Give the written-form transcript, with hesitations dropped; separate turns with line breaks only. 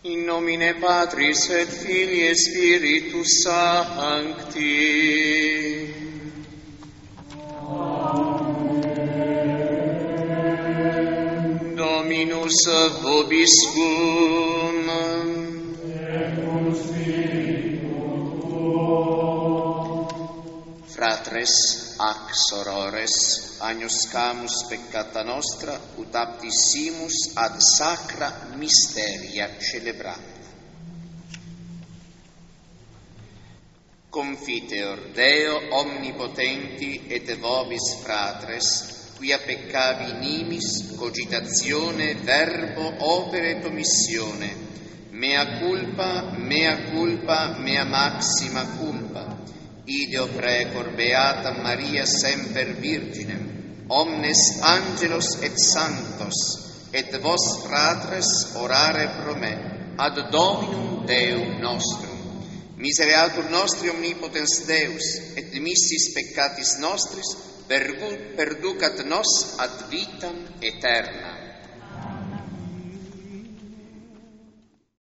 In nomine Patris et Filii et Spiritus Sancti. Amen. Dominus vobiscum.
Et cum spiritu tuo.
Fratres ac sorores, agnoscamus peccata nostra, ut aptissimus ad sacra mysteria celebrata. Confiteor Deo omnipotenti et vobis fratres, quia peccavi nimis, cogitazione, verbo, opere et omissione, mea culpa, mea maxima culpa, ideo precor beata Maria semper Virginem, omnes angelos et sanctos, et vos fratres orare pro me, ad Dominum Deum nostrum. Misereatur nostri omnipotens Deus, et dimissis peccatis nostris, perducat nos ad vitam aeterna.